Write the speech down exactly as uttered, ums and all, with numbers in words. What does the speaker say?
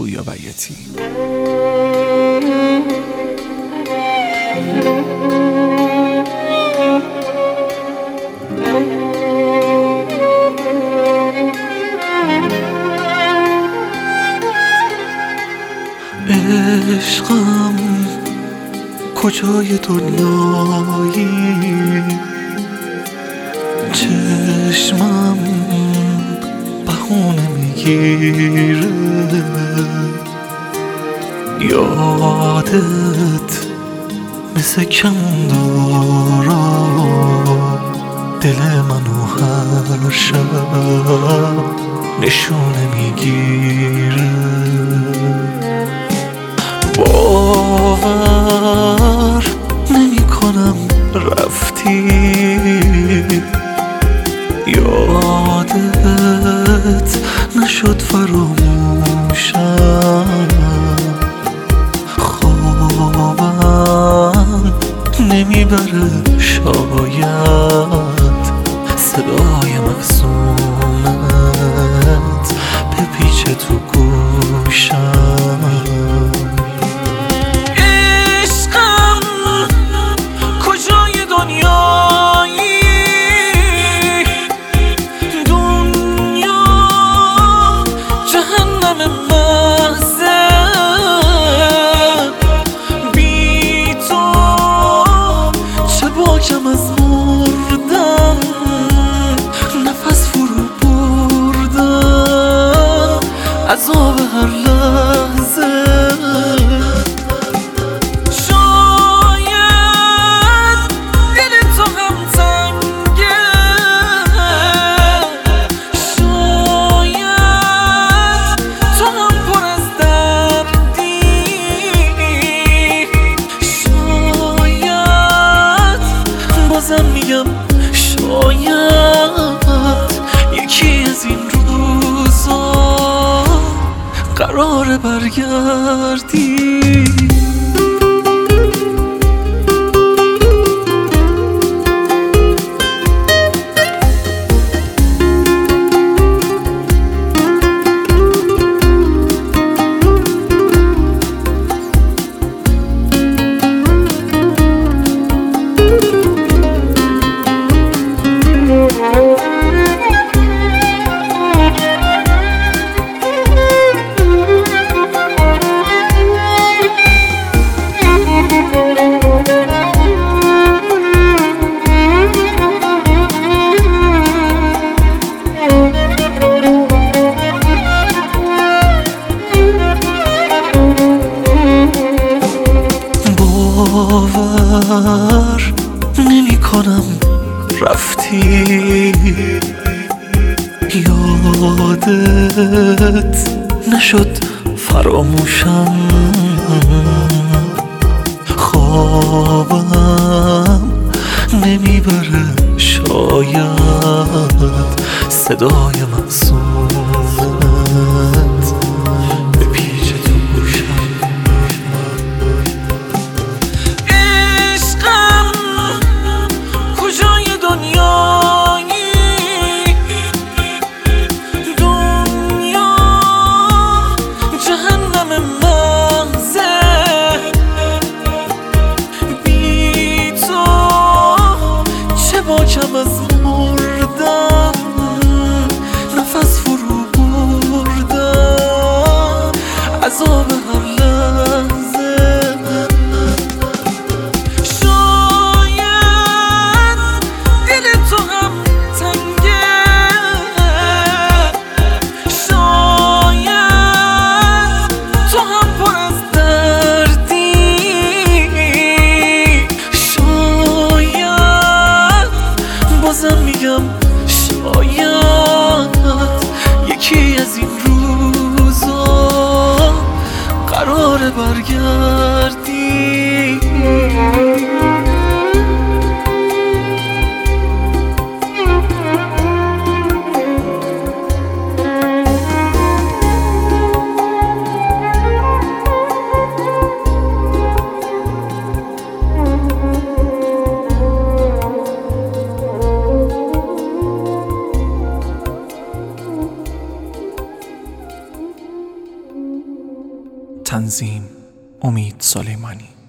پویا بیاتی. عشقم کجای دنیایی، چشمم بهونه میگیره، یادت مثل کندارا دل منو هر شب نشونه میگیره. باور نمی کنم رفتی، یادت نشد فراموشم، خوابم نمیبره شاید صدای مقصومت بپیچه تو گوشم. کم از مردن نفس فرو بردن، عذاب هر لحظه. شاید دل تو هم تنگه، شاید تو هم پر از دردی، بازم میگم شاید یکی از این روزا قراره برگردی. باور نمی کنم رفتی، یادت نشد فراموشم، خوابم نمیبره شاید صدای معصومت بپیچه تو گوشم. کم از مردن نفس تنظیم امید سلیمانی.